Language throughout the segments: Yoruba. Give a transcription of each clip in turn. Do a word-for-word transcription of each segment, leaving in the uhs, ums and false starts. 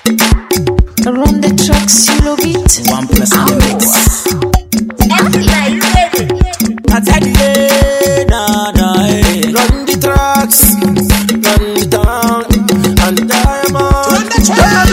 Run the track, solo beat. One plus on the mix. I tell you, nah, nah, hey. Run the tracks, run the town, and the diamond. Run the tracks.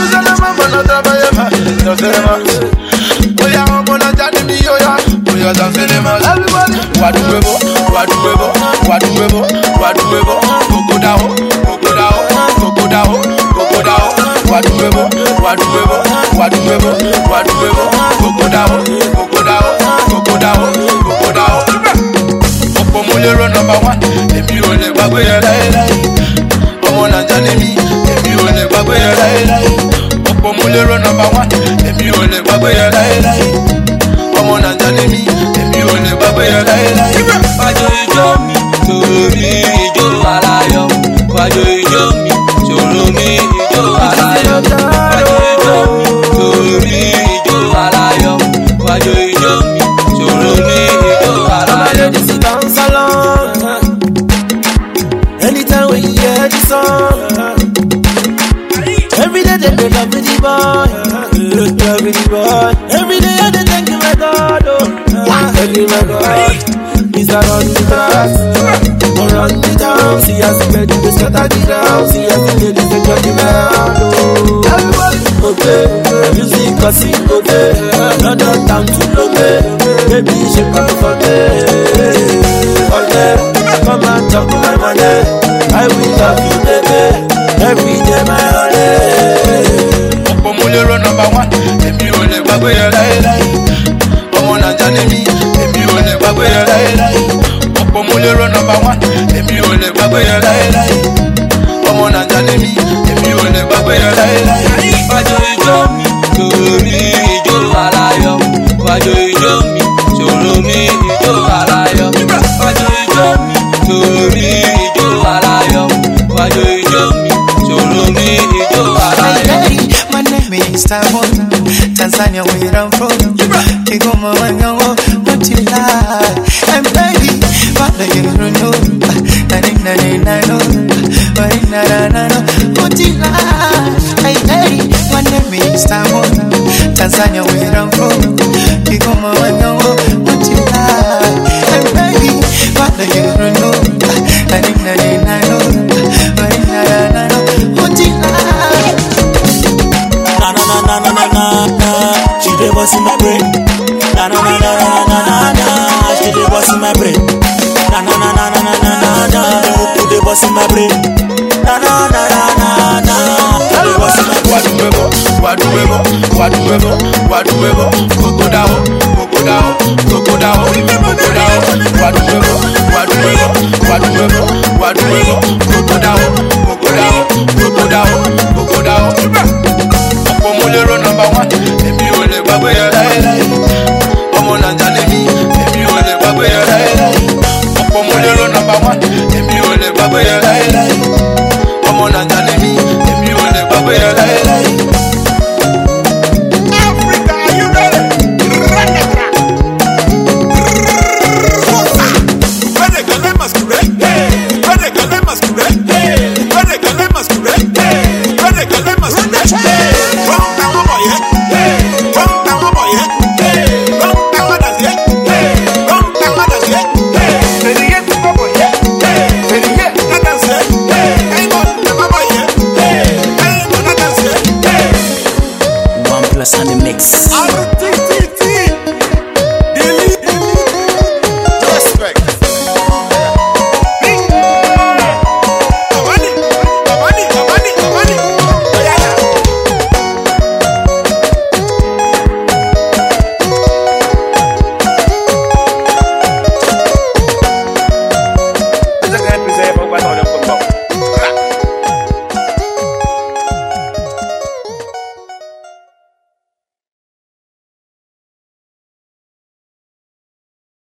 Everybody. Waduwebo, waduwebo, waduwebo, waduwebo. Go down, go down, go down, go down. Waduwebo, waduwebo, waduwebo, waduwebo. Go down, go down, go down, go down. Opo mulero number one. Emi o le gbagbe ya lai lai. Omo Naija ni mi. Emi o le gbagbe ya lai lai. Opo mulero number one. Emi o le gbagbe ya lai lai. Omo Naija ni mi. Emi o le gbagbe ya lai lai. Wajo ijo mi, soro mi ijo alayo. Wajo ijo mi, soro mi ijo alayo. Wajo ijo mi, soro mi ijo alayo. Wajo ijo mi, soro mi ijo alayo. This is dance along. Anytime when you hear the song, every day they go love with the boy, love with the boy. Every day they thank you my God, oh, thank you my God. He's around the grass, around the town. See as the ladies they scatter the ground. See as the ladies they jump around, oh. Everybody, okay, music a sing, okay. London down to London, baby shake up for me. Okay, come and talk to my money. I will love you, baby. Every day my honey. Opo mulero number one. Emi o le gbagbe ya lai lai. Omo Naija ni mi. Emi o le gbagbe ya lai lai. Opo mulero number one. Emi o le gbagbe ya lai lai. Omo Naija ni mi. Emi o le gbagbe ya lai lai. Wajo ijo mi, soro mi ijo alayo. Wajo ijo mi, soro mi ijo alayo. Wajo ijo mi, soro mi ijo alayo. Wajo ijo mi, soro mi ijo alayo. My name is Taiwan, Tanzania where I'm from. Kigoma wanyango, what you like? And baby, what do you know? Na na na na na, na na na na, what you like? Hey hey, my name is Taiwan, Tanzania where I'm from. Kigoma wanyango, what you like? And baby, what do you know? Na na na na na, na na na na, what you like? Na na na na na na na na, she dey bust in my brain. Na na na na na na na na, she dey bust in my brain. Na na na na na na na na na, she dey bust in my brain. Na na na na na na, she dey bust in my brain. Waduwebo, waduwebo, waduwebo, waduwebo. Go down, go down, go down, go down. Waduwebo, waduwebo, waduwebo, waduwebo. Go down, go down, go down, go down. Opo mulero number one. Emi o le gbagbe ya lai lai. Omo Naija ni mi. Emi o le gbagbe ya lai lai. Opo mulero number one. Emi o le gbagbe ya lai lai. Omo Naija ni mi. Emi o le gbagbe ya lai lai. Africa, are you ready? Run the track. Where the girl masquerade? Where the girl masquerade? Where the girl masquerade? Where the girl masquerade? Run down my boy, run down my boy, run down my dance, run down my dance, ready yet, my boy, ready yet, na dance, ain't gonna my boy, ain't gonna dance. One plus on the mix.